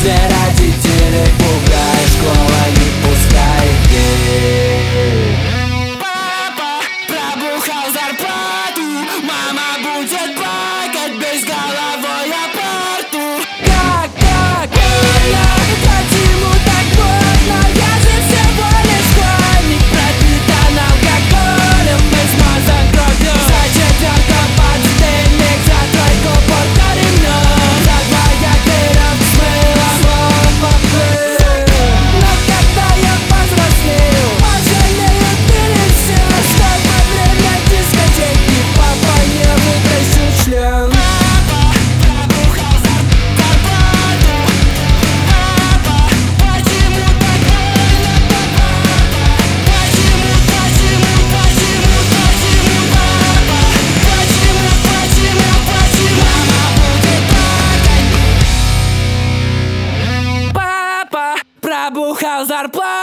Все родители пугают, школа не пускает ей. Папа пробухал зарплату, мама будет плакать без головой о парту. Как больно, почему так больно? Я же всего лишь школьник, пропитан алкоголем и смазан кровью. За четвертый подстельник, за тройку порта ремнем, за двоих дырок смыло поплыл. Но когда я повзрослел, пожалею перед всем, что во время дискотеки папа не вытащил член. Пробухал зарплату.